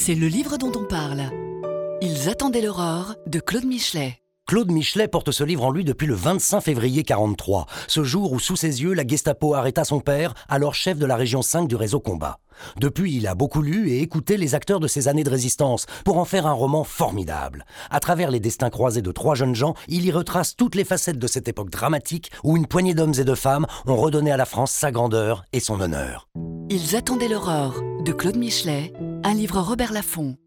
C'est le livre dont on parle. Ils attendaient l'aurore de Claude Michelet. Claude Michelet porte ce livre en lui depuis le 25 février 1943, ce jour où, sous ses yeux, la Gestapo arrêta son père, alors chef de la région 5 du réseau Combat. Depuis, il a beaucoup lu et écouté les acteurs de ces années de résistance pour en faire un roman formidable. À travers les destins croisés de 3 jeunes gens, il y retrace toutes les facettes de cette époque dramatique où une poignée d'hommes et de femmes ont redonné à la France sa grandeur et son honneur. Ils attendaient l'aurore de Claude Michelet, un livre Robert Laffont.